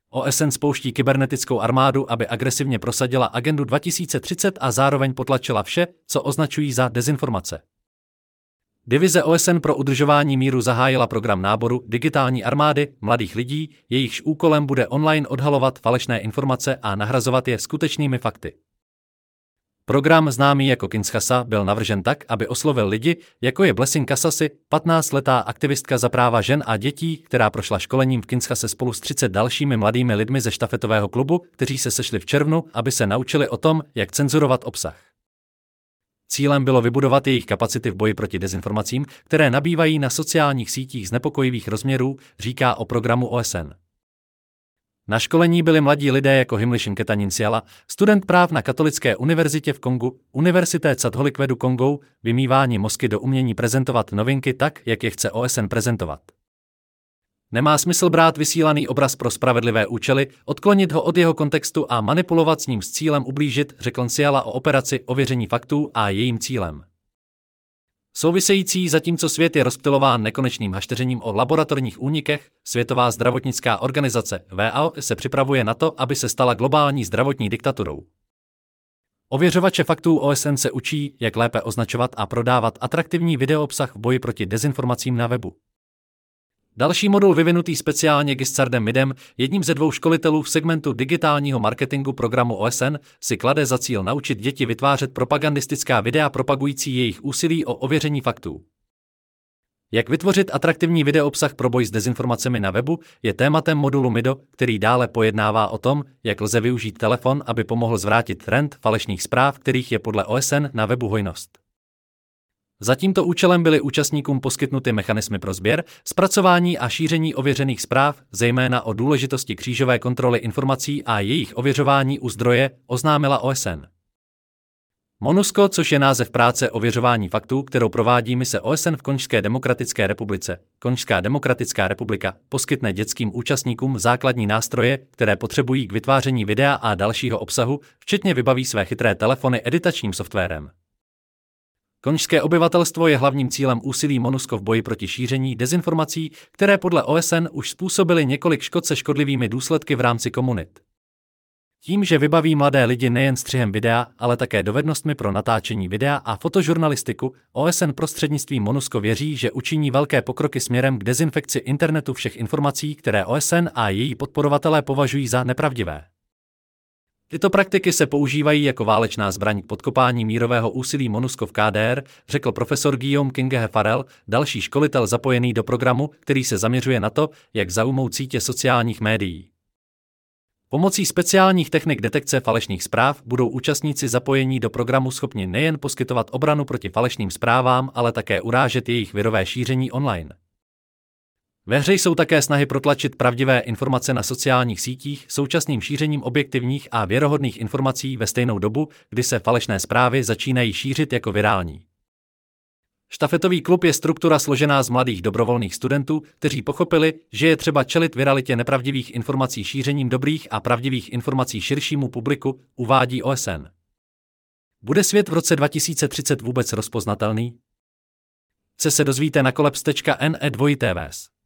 OSN spouští kybernetickou armádu, aby agresivně prosadila agendu 2030 a zároveň potlačila vše, co označují za dezinformace. Divize OSN pro udržování míru zahájila program náboru digitální armády mladých lidí, jejichž úkolem bude online odhalovat falešné informace a nahrazovat je skutečnými fakty. Program známý jako Kinshasa byl navržen tak, aby oslovil lidi, jako je Blessing Kasasi, 15letá aktivistka za práva žen a dětí, která prošla školením v Kinshase spolu s 30 dalšími mladými lidmi ze štafetového klubu, kteří se sešli v červnu, aby se naučili o tom, jak cenzurovat obsah. Cílem bylo vybudovat jejich kapacity v boji proti dezinformacím, které nabývají na sociálních sítích znepokojivých rozměrů, říká o programu OSN. Na školení byli mladí lidé jako Himlishin Ketaninsiala, student práv na Katolické univerzitě v Kongu, Univerzité Catholique du Congo, vymývání mozky do umění prezentovat novinky tak, jak je chce OSN prezentovat. Nemá smysl brát vysílaný obraz pro spravedlivé účely, odklonit ho od jeho kontextu a manipulovat s ním s cílem ublížit, řekl Nsiala o operaci ověření faktů a jejím cílem. Související, zatímco svět je rozptylován nekonečným hašteřením o laboratorních únikech, Světová zdravotnická organizace WHO se připravuje na to, aby se stala globální zdravotní diktaturou. Ověřovače faktů OSN se učí, jak lépe označovat a prodávat atraktivní videoobsah v boji proti dezinformacím na webu. Další modul vyvinutý speciálně Giscardem Midem, jedním ze 2 školitelů v segmentu digitálního marketingu programu OSN, si klade za cíl naučit děti vytvářet propagandistická videa propagující jejich úsilí o ověření faktů. Jak vytvořit atraktivní videoobsah pro boj s dezinformacemi na webu je tématem modulu MIDO, který dále pojednává o tom, jak lze využít telefon, aby pomohl zvrátit trend falešných zpráv, kterých je podle OSN na webu hojnost. Za tímto účelem byly účastníkům poskytnuty mechanismy pro sběr, zpracování a šíření ověřených zpráv, zejména o důležitosti křížové kontroly informací a jejich ověřování u zdroje, oznámila OSN. MONUSCO, což je název práce ověřování faktů, kterou provádí mise OSN v Konžské demokratické republice. Konžská demokratická republika poskytne dětským účastníkům základní nástroje, které potřebují k vytváření videa a dalšího obsahu, včetně vybaví své chytré telefony editačním softwarem. Konžské obyvatelstvo je hlavním cílem úsilí MONUSCO v boji proti šíření dezinformací, které podle OSN už způsobily několik škod se škodlivými důsledky v rámci komunit. Tím, že vybaví mladé lidi nejen střihem videa, ale také dovednostmi pro natáčení videa a fotožurnalistiku, OSN prostřednictvím MONUSCO věří, že učiní velké pokroky směrem k dezinfekci internetu všech informací, které OSN a její podporovatelé považují za nepravdivé. Tyto praktiky se používají jako válečná zbraň k podkopání mírového úsilí MONUSCO v KDR, řekl profesor Guillaume Kingehe Farel, další školitel zapojený do programu, který se zaměřuje na to, jak zaujmout sítě sociálních médií. Pomocí speciálních technik detekce falešných zpráv budou účastníci zapojení do programu schopni nejen poskytovat obranu proti falešným zprávám, ale také urážet jejich virové šíření online. Ve hře jsou také snahy protlačit pravdivé informace na sociálních sítích současným šířením objektivních a věrohodných informací ve stejnou dobu, kdy se falešné zprávy začínají šířit jako virální. Štafetový klub je struktura složená z mladých dobrovolných studentů, kteří pochopili, že je třeba čelit viralitě nepravdivých informací šířením dobrých a pravdivých informací širšímu publiku, uvádí OSN. Bude svět v roce 2030 vůbec rozpoznatelný? Se dozvíte na collapse.ne2tvs.